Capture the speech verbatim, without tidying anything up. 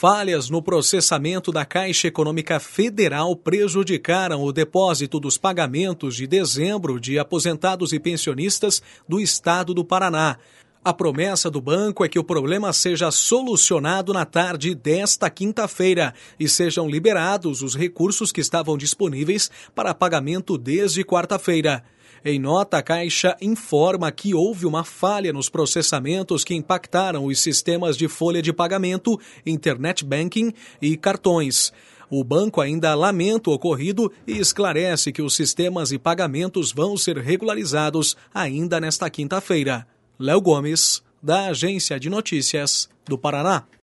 Falhas no processamento da Caixa Econômica Federal prejudicaram o depósito dos pagamentos de dezembro de aposentados e pensionistas do estado do Paraná. A promessa do banco é que o problema seja solucionado na tarde desta quinta-feira e sejam liberados os recursos que estavam disponíveis para pagamento desde quarta-feira. Em nota, a Caixa informa que houve uma falha nos processamentos que impactaram os sistemas de folha de pagamento, internet banking e cartões. O banco ainda lamenta o ocorrido e esclarece que os sistemas e pagamentos vão ser regularizados ainda nesta quinta-feira. Léo Gomes, da Agência de Notícias do Paraná.